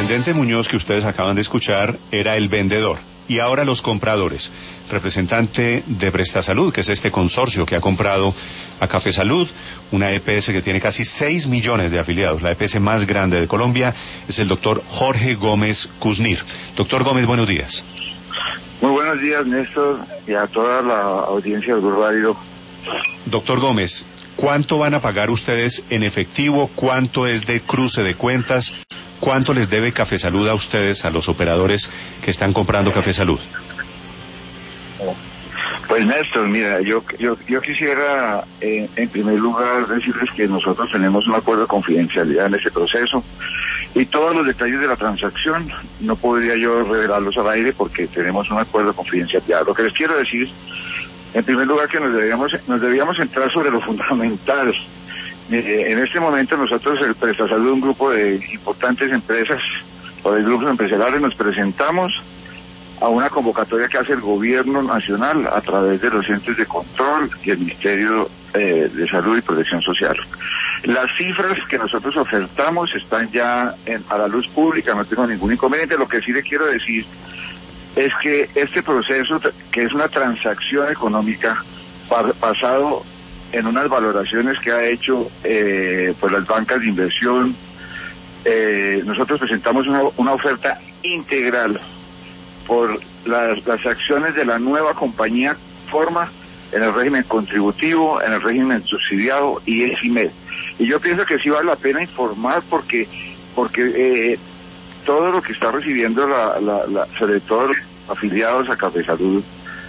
intendente Muñoz, que ustedes acaban de escuchar, era el vendedor. Y ahora los compradores. Representante de Prestasalud, que es este consorcio que ha comprado a Café Salud, una EPS que tiene casi 6 millones de afiliados, la EPS más grande de Colombia, es el doctor Jorge Gómez Kuznir. Doctor Gómez, buenos días. Muy buenos días, Néstor, y a toda la audiencia del Blue Radio. Doctor Gómez, ¿cuánto van a pagar ustedes en efectivo? ¿Cuánto es de cruce de cuentas? ¿Cuánto les debe Café Salud a ustedes, a los operadores que están comprando Café Salud? Pues Néstor, mira, yo quisiera en primer lugar decirles que nosotros tenemos un acuerdo de confidencialidad en este proceso y todos los detalles de la transacción no podría yo revelarlos al aire porque tenemos un acuerdo de confidencialidad. Lo que les quiero decir, en primer lugar, que nos debíamos centrar sobre lo fundamental. En este momento nosotros, el Prestasalud, un grupo de importantes empresas o de grupos empresariales, nos presentamos a una convocatoria que hace el gobierno nacional a través de los entes de control y el Ministerio de Salud y Protección Social. Las cifras que nosotros ofertamos están ya a la luz pública, no tengo ningún inconveniente. Lo que sí le quiero decir es que este proceso, que es una transacción económica basado en unas valoraciones que ha hecho pues las bancas de inversión, nosotros presentamos una oferta integral por las acciones de la nueva compañía forma en el régimen contributivo, en el régimen subsidiado y en CIMED. Y yo pienso que sí vale la pena informar porque todo lo que está recibiendo sobre todo los afiliados a Café Salud,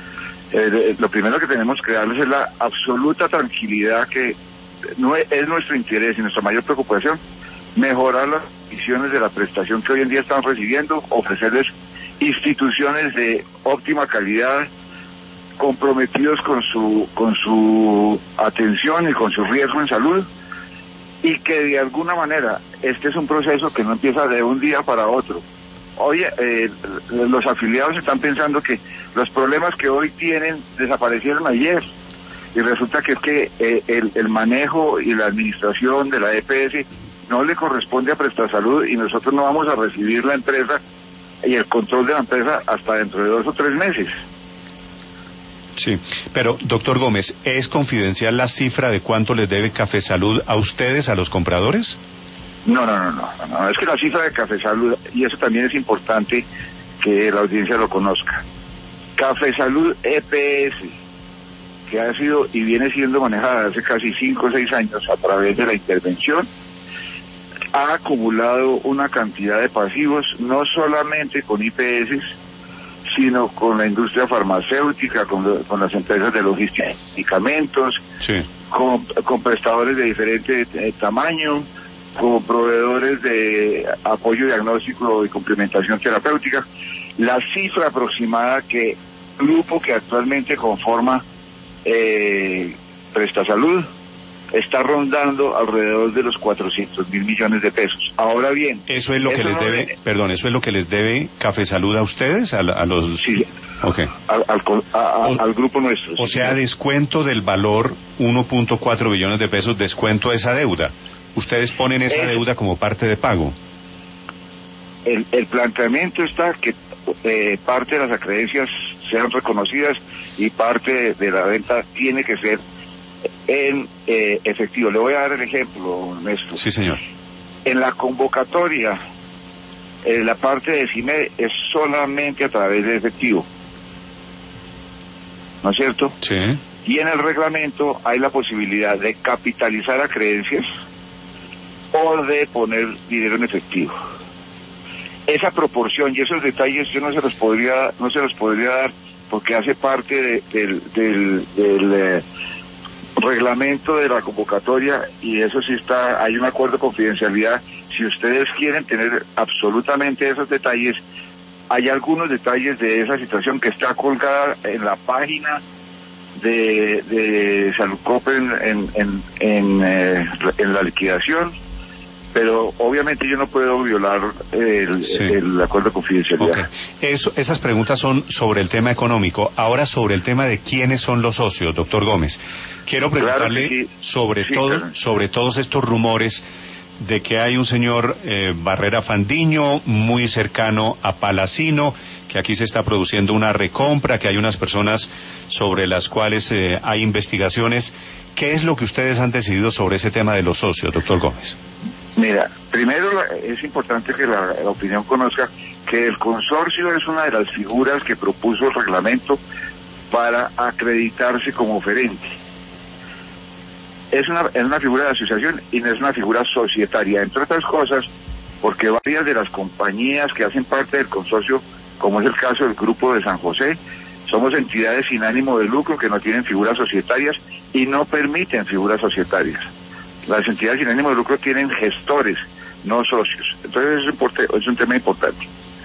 lo primero que tenemos que darles es la absoluta tranquilidad que no es nuestro interés y nuestra mayor preocupación mejorar las condiciones de la prestación que hoy en día están recibiendo, ofrecerles instituciones de óptima calidad, comprometidos con su atención y con su riesgo en salud, y que de alguna manera este es un proceso que no empieza de un día para otro. Hoy los afiliados están pensando que los problemas que hoy tienen desaparecieron ayer, y resulta que es que el manejo y la administración de la EPS no le corresponde a Prestasalud y nosotros no vamos a recibir la empresa y el control de la empresa hasta dentro de 2 o 3 meses. Sí, pero doctor Gómez, ¿es confidencial la cifra de cuánto les debe Café Salud a ustedes, a los compradores? No, es que la cifra de Café Salud, y eso también es importante que la audiencia lo conozca, Café Salud EPS, que ha sido y viene siendo manejada hace casi 5 o 6 años a través de la intervención, ha acumulado una cantidad de pasivos, no solamente con IPS, sino con la industria farmacéutica, con las empresas de logística de medicamentos, sí, con prestadores de diferente tamaño, con proveedores de apoyo diagnóstico y complementación terapéutica. La cifra aproximada que el grupo que actualmente conforma Prestasalud está rondando alrededor de los 400.000 millones de pesos. Ahora bien, eso es lo que les debe, perdón, eso es lo que les debe Café Salud a ustedes, a los, sí, okay, al grupo nuestro. O sea, descuento del valor 1.4 billones de pesos, descuento a esa deuda. Ustedes ponen esa deuda como parte de pago. El planteamiento está que parte de las acreencias sean reconocidas y parte de la venta tiene que ser en efectivo. Le voy a dar el ejemplo, Néstor. Sí, señor. En la convocatoria, la parte de CIMED es solamente a través de efectivo, ¿no es cierto? Sí. Y en el reglamento hay la posibilidad de capitalizar acreencias o de poner dinero en efectivo. Esa proporción y esos detalles yo no se los podría dar porque hace parte del reglamento de la convocatoria, y eso sí está, hay un acuerdo de confidencialidad. Si ustedes quieren tener absolutamente esos detalles, hay algunos detalles de esa situación que está colgada en la página de Saludcop en la liquidación, pero obviamente yo no puedo violar el acuerdo de confidencialidad. Okay. Esas preguntas son sobre el tema económico. Ahora sobre el tema de quiénes son los socios, doctor Gómez. Quiero preguntarle, claro, sobre todos estos rumores de que hay un señor Barrera Fandiño muy cercano a Palacino, que aquí se está produciendo una recompra, que hay unas personas sobre las cuales hay investigaciones. ¿Qué es lo que ustedes han decidido sobre ese tema de los socios, doctor Gómez? Mira, primero es importante que la opinión conozca que el consorcio es una de las figuras que propuso el reglamento para acreditarse como oferente. Es una figura de asociación y no es una figura societaria, entre otras cosas, porque varias de las compañías que hacen parte del consorcio, como es el caso del Grupo de San José, somos entidades sin ánimo de lucro que no tienen figuras societarias y no permiten figuras societarias. Las entidades sin ánimo de lucro tienen gestores, no socios. Entonces es un tema importante.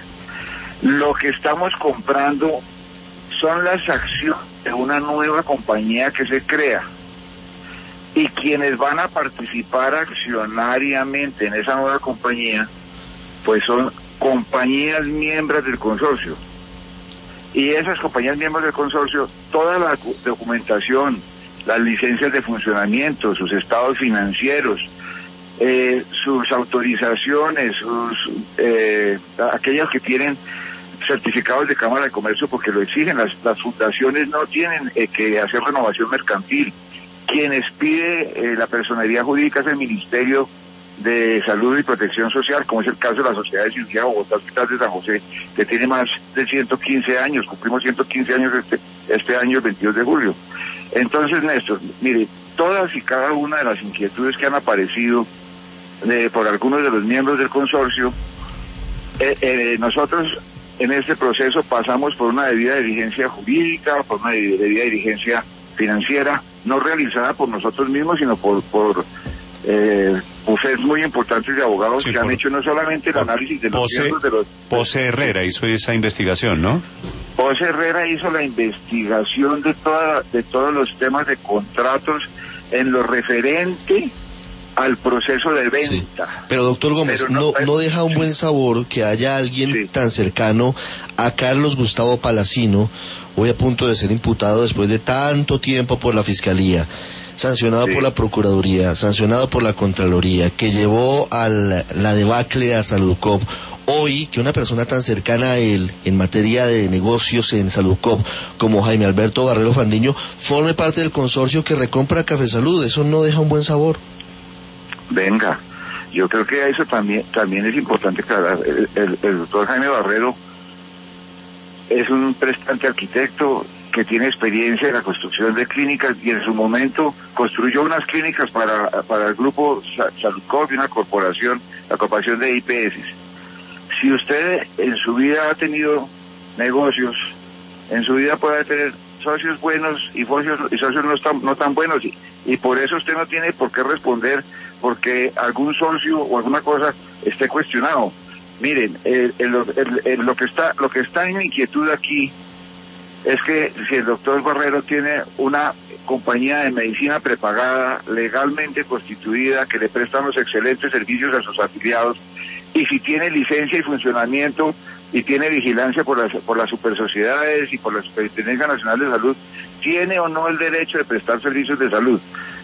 Lo que estamos comprando son las acciones de una nueva compañía que se crea. Y quienes van a participar accionariamente en esa nueva compañía, pues son compañías miembros del consorcio. Y esas compañías miembros del consorcio, toda la documentación, las licencias de funcionamiento, sus estados financieros, sus autorizaciones, aquellas que tienen certificados de Cámara de Comercio porque lo exigen, las fundaciones no tienen que hacer renovación mercantil. Quienes pide la personería jurídica es el Ministerio de Salud y Protección Social, como es el caso de la Sociedad de Cirugía Bogotá Hospital de San José, que tiene más de 115 años, cumplimos 115 años este año, el 22 de julio. Entonces, Néstor, mire, todas y cada una de las inquietudes que han aparecido por algunos de los miembros del consorcio, nosotros en este proceso pasamos por una debida diligencia jurídica, por una debida diligencia financiera, no realizada por nosotros mismos, sino por bufetes muy importantes de abogados que han hecho no solamente el análisis de los miembros de los... Pose Herrera hizo esa investigación, ¿no? Pose Herrera hizo la investigación de todos los temas de contratos en lo referente al proceso de venta. Sí. Pero doctor Gómez, no deja un buen sabor que haya alguien tan cercano a Carlos Gustavo Palacino, hoy a punto de ser imputado después de tanto tiempo por la Fiscalía, sancionado por la Procuraduría, sancionado por la Contraloría, que llevó a la debacle a Saludcop. Hoy, que una persona tan cercana a él en materia de negocios en Saludcop como Jaime Alberto Barrero Fandiño forme parte del consorcio que recompra Café Salud, eso no deja un buen sabor. Venga, yo creo que eso también es importante aclarar. El doctor Jaime Barrero es un prestante arquitecto que tiene experiencia en la construcción de clínicas y en su momento construyó unas clínicas para el grupo Saludcop y una corporación, la corporación de IPS. Si usted en su vida ha tenido negocios, en su vida puede tener socios buenos y socios no tan buenos y por eso usted no tiene por qué responder porque algún socio o alguna cosa esté cuestionado. Miren, lo que está en inquietud aquí es que si el doctor Barrero tiene una compañía de medicina prepagada, legalmente constituida, que le presta unos excelentes servicios a sus afiliados, y si tiene licencia y funcionamiento y tiene vigilancia por las supersociedades y por la Superintendencia Nacional de Salud, ¿tiene o no el derecho de prestar servicios de salud?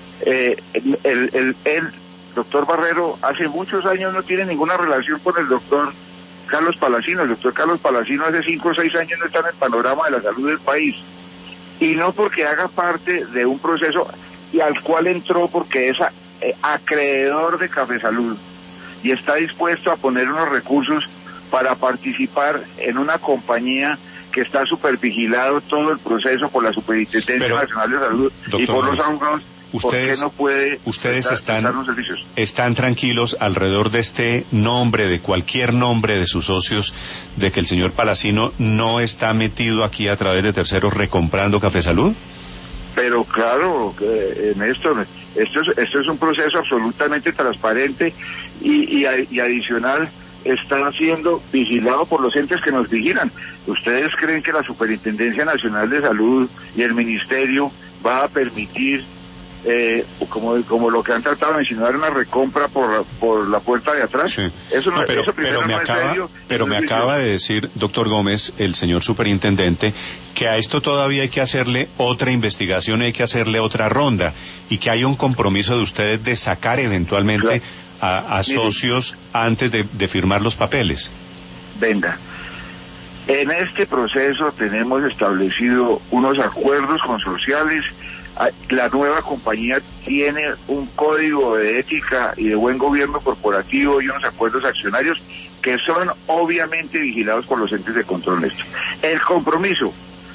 El doctor Barrero hace muchos años no tiene ninguna relación con el doctor Carlos Palacino. El doctor Carlos Palacino hace 5 o 6 años no está en el panorama de la salud del país. Y no porque haga parte de un proceso y al cual entró porque es acreedor de Café Salud y está dispuesto a poner unos recursos para participar en una compañía que está supervigilado todo el proceso por la Superintendencia Nacional de Salud y por los abogados. Ustedes prestar los servicios. Están tranquilos alrededor de este nombre, de cualquier nombre de sus socios, de que el señor Palacino no está metido aquí a través de terceros recomprando Café Salud. Pero claro, Néstor, esto es un proceso absolutamente transparente y adicional, está siendo vigilado por los entes que nos vigilan. ¿Ustedes creen que la Superintendencia Nacional de Salud y el Ministerio va a permitir como lo que han tratado de insinuar, una recompra por la puerta de atrás? Sí. Eso me acaba de decir, doctor Gómez, el señor superintendente, que a esto todavía hay que hacerle otra investigación, hay que hacerle otra ronda, y que hay un compromiso de ustedes de sacar eventualmente a socios antes de firmar los papeles. Venga, en este proceso tenemos establecido unos acuerdos consorciales. La nueva compañía tiene un código de ética y de buen gobierno corporativo y unos acuerdos accionarios que son obviamente vigilados por los entes de control. El compromiso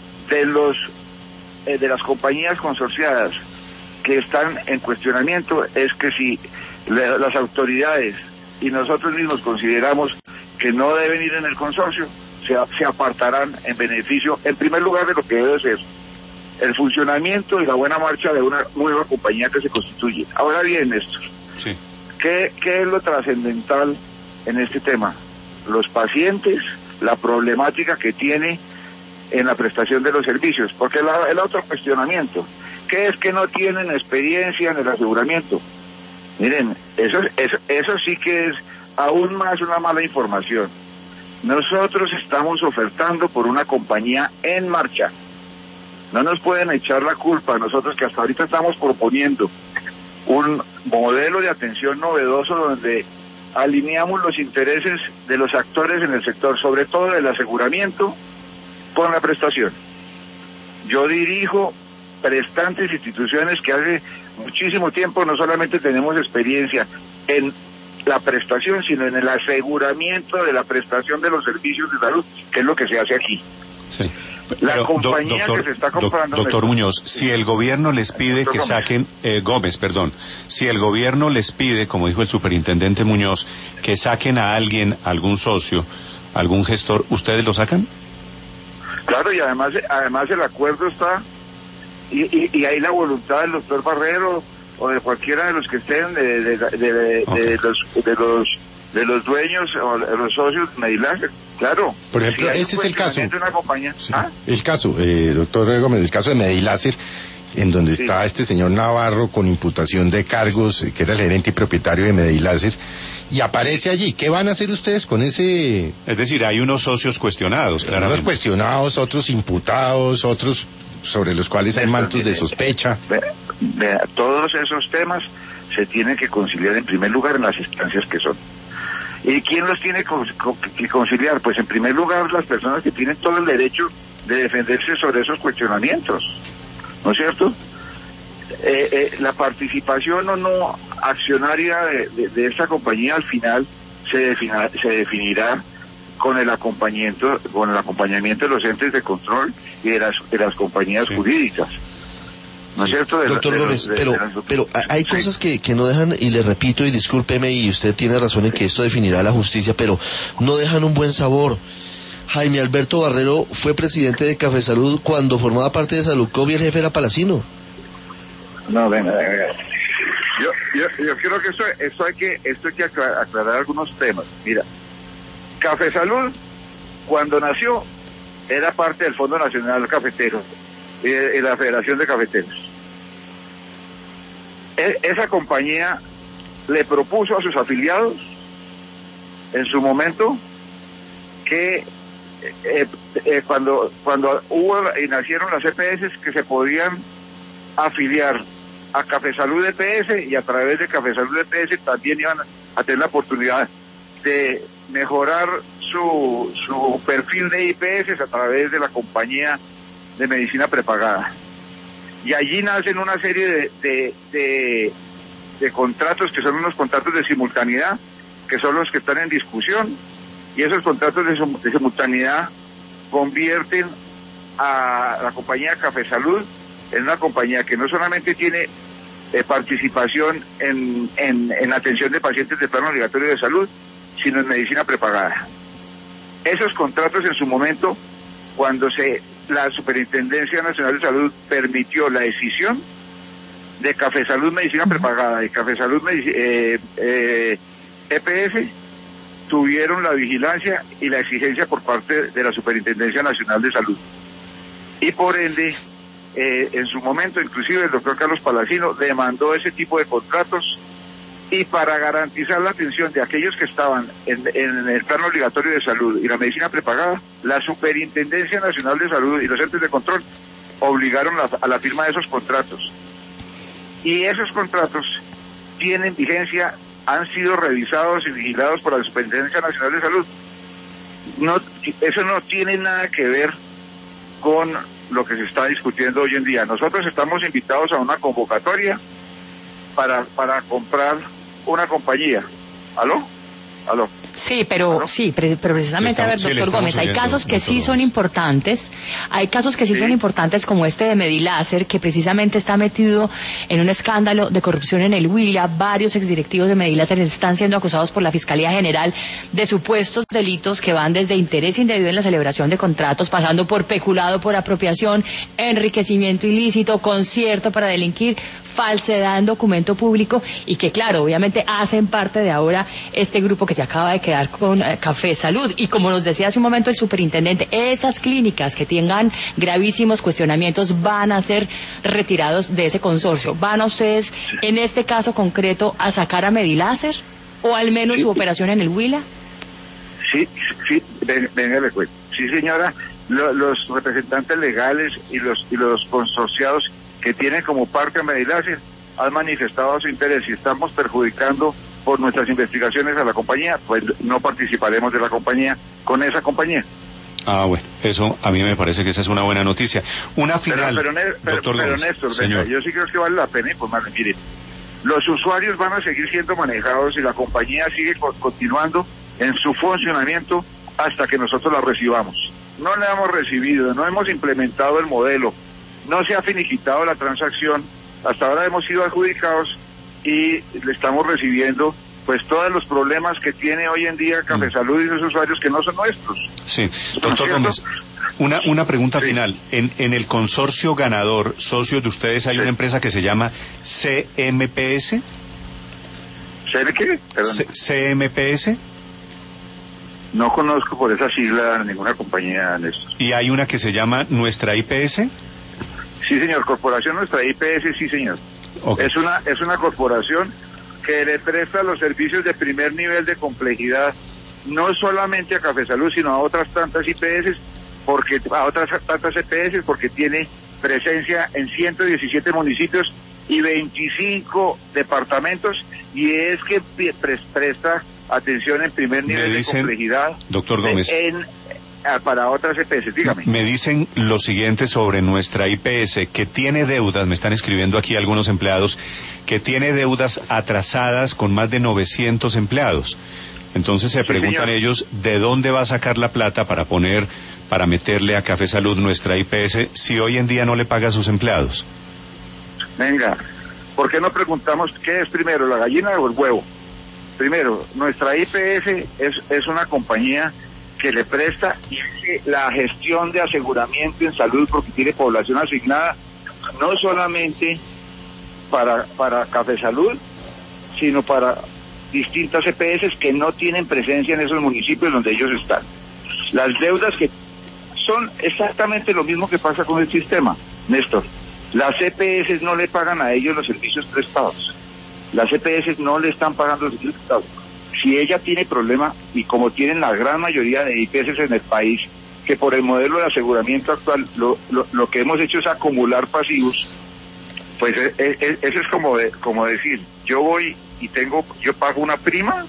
de las compañías consorciadas que están en cuestionamiento es que si las autoridades y nosotros mismos consideramos que no deben ir en el consorcio, se apartarán en beneficio, en primer lugar, de lo que debe ser el funcionamiento y la buena marcha de una nueva compañía que se constituye. Ahora bien, Néstor, sí. ¿Qué es lo trascendental en este tema? Los pacientes, la problemática que tiene en la prestación de los servicios, porque el otro cuestionamiento, ¿qué es que no tienen experiencia en el aseguramiento? Miren, eso sí que es aún más una mala información. Nosotros estamos ofertando por una compañía en marcha. No nos pueden echar la culpa a nosotros, que hasta ahorita estamos proponiendo un modelo de atención novedoso donde alineamos los intereses de los actores en el sector, sobre todo del aseguramiento, con la prestación. Yo dirijo prestantes instituciones que hace muchísimo tiempo no solamente tenemos experiencia en la prestación, sino en el aseguramiento de la prestación de los servicios de salud, que es lo que se hace aquí. Sí. La compañía que se está comprando... Doctor Muñoz, si el gobierno les pide que saquen... Gómez, perdón. Si el gobierno les pide, como dijo el superintendente Muñoz, que saquen a alguien, algún socio, algún gestor, ¿ustedes lo sacan? Claro, y además el acuerdo está... Y hay la voluntad del doctor Barrero o de cualquiera de los que estén, de los dueños o de los socios de Medilácer. Claro. Por ejemplo, si ese es el caso. Una compañía, sí. El caso, doctor Gómez, el caso de Medilácer, en donde está este señor Navarro con imputación de cargos, que era el gerente y propietario de Medilácer, y aparece allí. ¿Qué van a hacer ustedes con ese...? Es decir, hay unos socios cuestionados, claramente. Unos cuestionados, otros imputados, otros sobre los cuales hay mantos de sospecha. Todos esos temas se tienen que conciliar en primer lugar en las instancias que son. ¿Y quién los tiene que conciliar? Pues en primer lugar las personas que tienen todo el derecho de defenderse sobre esos cuestionamientos, ¿no es cierto? La participación o no accionaria de esta compañía al final se definirá con el acompañamiento de los entes de control y de las compañías jurídicas. ¿No es cierto? Doctor Gómez, pero hay cosas que no dejan, y le repito, y discúlpeme, y usted tiene razón en que esto definirá la justicia, pero no dejan un buen sabor. Jaime Alberto Barrero fue presidente de Café Salud cuando formaba parte de Saludcop y el jefe era Palacino. No, venga. Yo creo que esto hay que aclarar algunos temas. Mira, Café Salud, cuando nació, era parte del Fondo Nacional Cafetero y la Federación de Cafeteros. Esa compañía le propuso a sus afiliados en su momento que cuando hubo y nacieron las EPS, que se podían afiliar a Café Salud EPS, y a través de Café Salud EPS también iban a tener la oportunidad de mejorar su perfil de IPS a través de la compañía de medicina prepagada. Y allí nacen una serie de contratos que son unos contratos de simultaneidad, que son los que están en discusión, y esos contratos de simultaneidad convierten a la compañía Café Salud en una compañía que no solamente tiene participación en atención de pacientes de plano obligatorio de salud, sino en medicina prepagada. Esos contratos en su momento, cuando la Superintendencia Nacional de Salud permitió la decisión de Café Salud Medicina Prepagada y Café Salud EPS, tuvieron la vigilancia y la exigencia por parte de la Superintendencia Nacional de Salud. Y por ende, en su momento, inclusive el doctor Carlos Palacino demandó ese tipo de contratos, y para garantizar la atención de aquellos que estaban en el plano obligatorio de salud y la medicina prepagada, la Superintendencia Nacional de Salud y los entes de control obligaron a la firma de esos contratos. Y esos contratos tienen vigencia, han sido revisados y vigilados por la Superintendencia Nacional de Salud. No, eso no tiene nada que ver con lo que se está discutiendo hoy en día. Nosotros estamos invitados a una convocatoria para comprar una compañía. ¿Aló? Sí, pero precisamente, a ver, doctor Gómez, hay casos que sí son importantes, son importantes como este de Mediláser, que precisamente está metido en un escándalo de corrupción en el Huila. Varios exdirectivos de Mediláser están siendo acusados por la Fiscalía General de supuestos delitos que van desde interés indebido en la celebración de contratos, pasando por peculado por apropiación, enriquecimiento ilícito, concierto para delinquir, falsedad en documento público, y que claro, obviamente hacen parte de ahora este grupo que se acaba de quedar con Café Salud. Y como nos decía hace un momento el superintendente, esas clínicas que tengan gravísimos cuestionamientos van a ser retirados de ese consorcio. ¿Van a ustedes, en este caso concreto, a sacar a Mediláser? ¿O al menos su operación en el Huila? Sí, venga, le cuento. Sí, señora, los representantes legales y los consorciados que tienen como parte a Mediláser han manifestado su interés y estamos perjudicando por nuestras investigaciones a la compañía, pues no participaremos de la compañía con esa compañía. Ah, bueno, eso a mí me parece que esa es una buena noticia. Una final, doctor Gómez, Néstor, señor. Yo sí creo que vale la pena informarle. Mire, los usuarios van a seguir siendo manejados y la compañía sigue continuando en su funcionamiento hasta que nosotros la recibamos. No la hemos recibido, no hemos implementado el modelo, no se ha finiquitado la transacción, hasta ahora hemos sido adjudicados y le estamos recibiendo pues todos los problemas que tiene hoy en día Café Salud y sus usuarios que no son nuestros. Sí, doctor Gómez, una pregunta final. En el consorcio ganador, socios de ustedes, hay una empresa que se llama CMPS. ¿Qué? CMPS. No conozco por esa sigla ninguna compañía, Néstor. ¿Y hay una que se llama Nuestra IPS? Sí, señor, Corporación Nuestra IPS, sí, señor. Okay. Es una corporación que le presta los servicios de primer nivel de complejidad, no solamente a Café Salud, sino a otras tantas IPS, porque tiene presencia en 117 municipios y 25 departamentos, y es que presta atención en primer nivel de complejidad, doctor Gómez, para otras EPS, dígame. Me dicen lo siguiente sobre Nuestra IPS, que tiene deudas, me están escribiendo aquí algunos empleados, que tiene deudas atrasadas con más de 900 empleados. Entonces se preguntan ellos, ¿de dónde va a sacar la plata para meterle a Café Salud Nuestra IPS si hoy en día no le paga a sus empleados? Venga, ¿por qué no preguntamos qué es primero, la gallina o el huevo? Primero, Nuestra IPS es una compañía que le presta la gestión de aseguramiento en salud porque tiene población asignada, no solamente para Café Salud, sino para distintas EPS que no tienen presencia en esos municipios donde ellos están. Las deudas que son exactamente lo mismo que pasa con el sistema, Néstor. Las EPS no le pagan a ellos los servicios prestados. Las EPS no le están pagando los servicios prestados. Si ella tiene problema, y como tienen la gran mayoría de IPS en el país, que por el modelo de aseguramiento actual lo que hemos hecho es acumular pasivos, pues eso es como decir, yo voy y yo pago la prima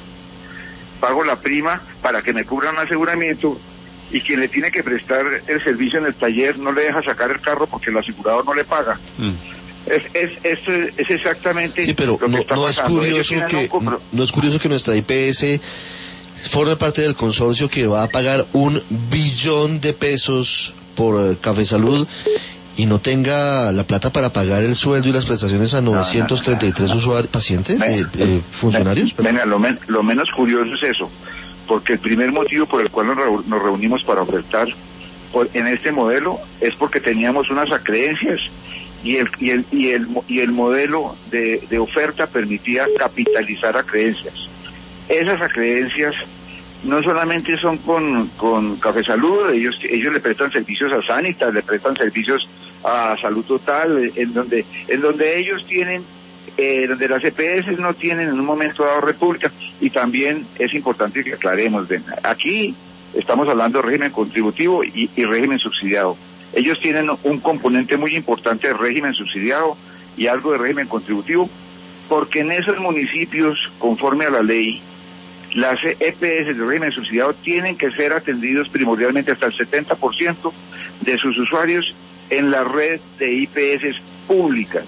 para que me cubran un aseguramiento, y quien le tiene que prestar el servicio en el taller no le deja sacar el carro porque el asegurador no le paga. Es exactamente. Sí, pero lo que está pasando. No es curioso que Nuestra IPS forme parte del consorcio que va a pagar $1 billón por Café Salud y no tenga la plata para pagar el sueldo y las prestaciones a 933 usuarios, pacientes, funcionarios. Venga, lo menos curioso es eso, porque el primer motivo por el cual nos reunimos para ofertar en este modelo es porque teníamos unas acreencias y el modelo de oferta permitía capitalizar acreencias. Esas acreencias no solamente son con Café Salud, ellos le prestan servicios a Sanitas, le prestan servicios a Salud Total, en donde ellos tienen, donde las EPS no tienen en un momento dado República. Y también es importante que aclaremos, aquí estamos hablando de régimen contributivo y régimen subsidiado. Ellos tienen un componente muy importante de régimen subsidiado, y algo de régimen contributivo, porque en esos municipios, conforme a la ley, las EPS de régimen subsidiado tienen que ser atendidos primordialmente hasta el 70% de sus usuarios en la red de IPS públicas.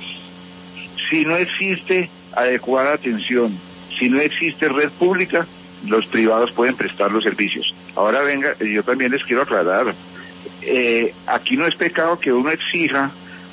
Si no existe adecuada atención, si no existe red pública, los privados pueden prestar los servicios. Ahora venga, yo también les quiero aclarar, aquí no es pecado que uno exija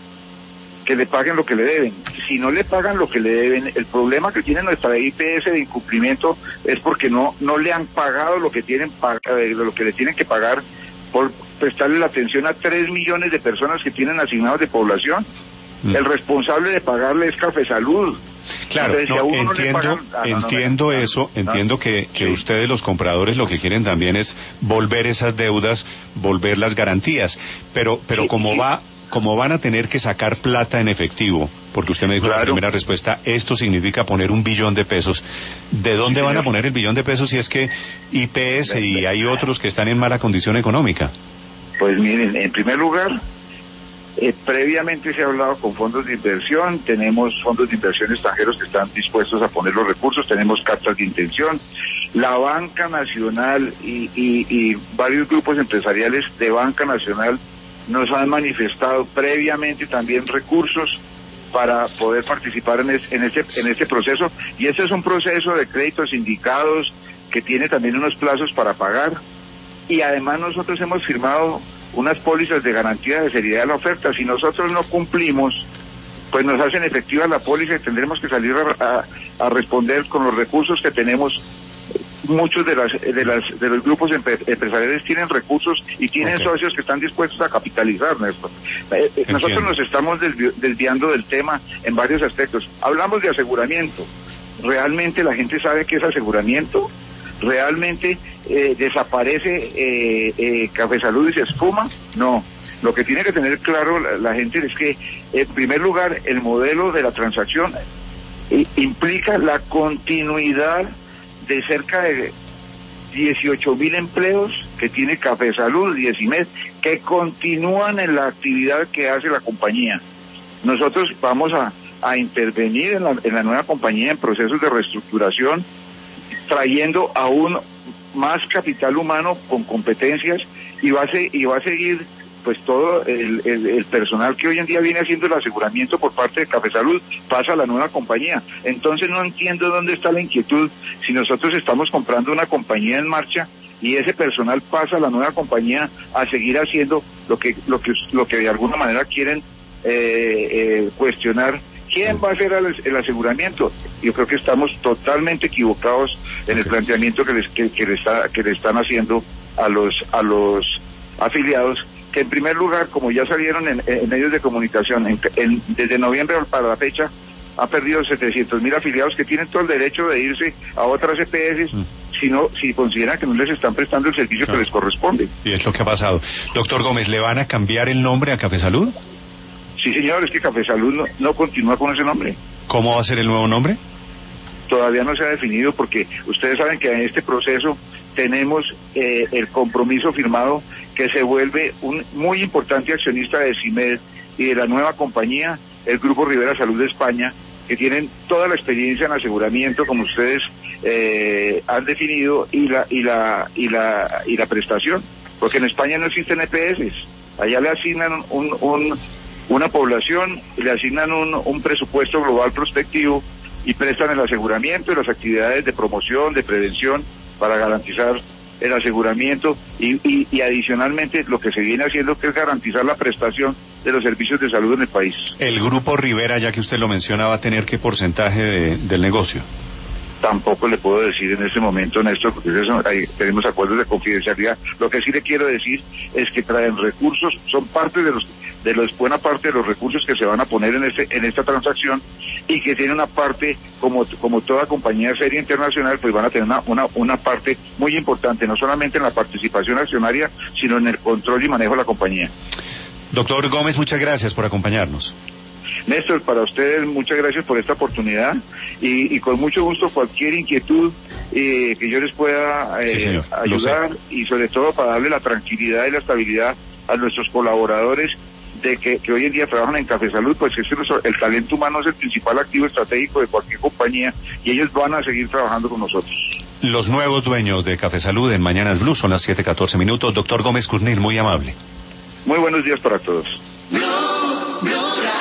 que le paguen lo que le deben. Si no le pagan lo que le deben, el problema que tiene nuestra IPS de incumplimiento es porque no le han pagado lo que lo que le tienen que pagar por prestarle la atención a 3 millones de personas que tienen asignados de población. El responsable de pagarle es Café Salud. Claro, entiendo eso, entiendo que ustedes los compradores lo que quieren también es volver esas deudas, volver las garantías, pero como van a tener que sacar plata en efectivo, porque usted me dijo en la primera respuesta, esto significa poner 1 billón de pesos. ¿De dónde van a poner el 1 billón de pesos si es que IPS y hay otros que están en mala condición económica? Pues miren, en primer lugar, previamente se ha hablado con fondos de inversión, tenemos fondos de inversión extranjeros que están dispuestos a poner los recursos, tenemos cartas de intención, la banca nacional y varios grupos empresariales de banca nacional nos han manifestado previamente también recursos para poder participar en este proceso, y este es un proceso de créditos sindicados que tiene también unos plazos para pagar, y además nosotros hemos firmado unas pólizas de garantía de seriedad de la oferta. Si nosotros no cumplimos, pues nos hacen efectiva la póliza y tendremos que salir a responder con los recursos que tenemos. Muchos de los grupos empresariales tienen recursos y tienen socios que están dispuestos a capitalizar, Néstor. Nosotros nos estamos desviando del tema en varios aspectos. Hablamos de aseguramiento. ¿Realmente la gente sabe qué es aseguramiento? ¿Realmente desaparece Café Salud y se esfuma? No. Lo que tiene que tener claro la gente es que, en primer lugar, el modelo de la transacción implica la continuidad de cerca de 18,000 empleos que tiene Café Salud y ESIMED, que continúan en la actividad que hace la compañía. Nosotros vamos a intervenir en la nueva compañía en procesos de reestructuración, trayendo aún más capital humano con competencias, y va a seguir pues todo el personal que hoy en día viene haciendo el aseguramiento por parte de Café Salud pasa a la nueva compañía. Entonces no entiendo dónde está la inquietud si nosotros estamos comprando una compañía en marcha y ese personal pasa a la nueva compañía a seguir haciendo lo que de alguna manera quieren cuestionar. ¿Quién va a hacer el aseguramiento? Yo creo que estamos totalmente equivocados en el planteamiento que le están haciendo a los afiliados, que en primer lugar, como ya salieron en medios de comunicación, desde noviembre para la fecha, ha perdido 700,000 afiliados que tienen todo el derecho de irse a otras EPS si consideran que no les están prestando el servicio que les corresponde. Y es lo que ha pasado. Doctor Gómez, ¿le van a cambiar el nombre a Café Salud? Sí, señor, es que Café Salud no continúa con ese nombre. ¿Cómo va a ser el nuevo nombre? Todavía no se ha definido, porque ustedes saben que en este proceso tenemos el compromiso firmado que se vuelve un muy importante accionista de ESIMED y de la nueva compañía, el Grupo Rivera Salud de España, que tienen toda la experiencia en aseguramiento, como ustedes han definido, y la prestación, porque en España no existen EPS. Allá le asignan una población, le asignan un presupuesto global prospectivo y prestan el aseguramiento y las actividades de promoción, de prevención, para garantizar el aseguramiento y adicionalmente lo que se viene haciendo, que es garantizar la prestación de los servicios de salud en el país. El Grupo Rivera, ya que usted lo menciona, ¿va a tener qué porcentaje del negocio? Tampoco le puedo decir en este momento, Néstor, porque tenemos acuerdos de confidencialidad. Lo que sí le quiero decir es que traen recursos, son parte buena parte de los recursos que se van a poner en esta transacción, y que tiene una parte, como toda compañía seria internacional, pues van a tener una parte muy importante, no solamente en la participación accionaria, sino en el control y manejo de la compañía. Doctor Gómez, muchas gracias por acompañarnos. Néstor, para ustedes muchas gracias por esta oportunidad, y con mucho gusto cualquier inquietud que yo les pueda ayudar, y sobre todo para darle la tranquilidad y la estabilidad a nuestros colaboradores de que hoy en día trabajan en Café Salud, pues el talento humano es el principal activo estratégico de cualquier compañía y ellos van a seguir trabajando con nosotros. Los nuevos dueños de Café Salud en Mañanas Blue son las 7:14 minutos. Doctor Gómez Curnil, muy amable. Muy buenos días para todos.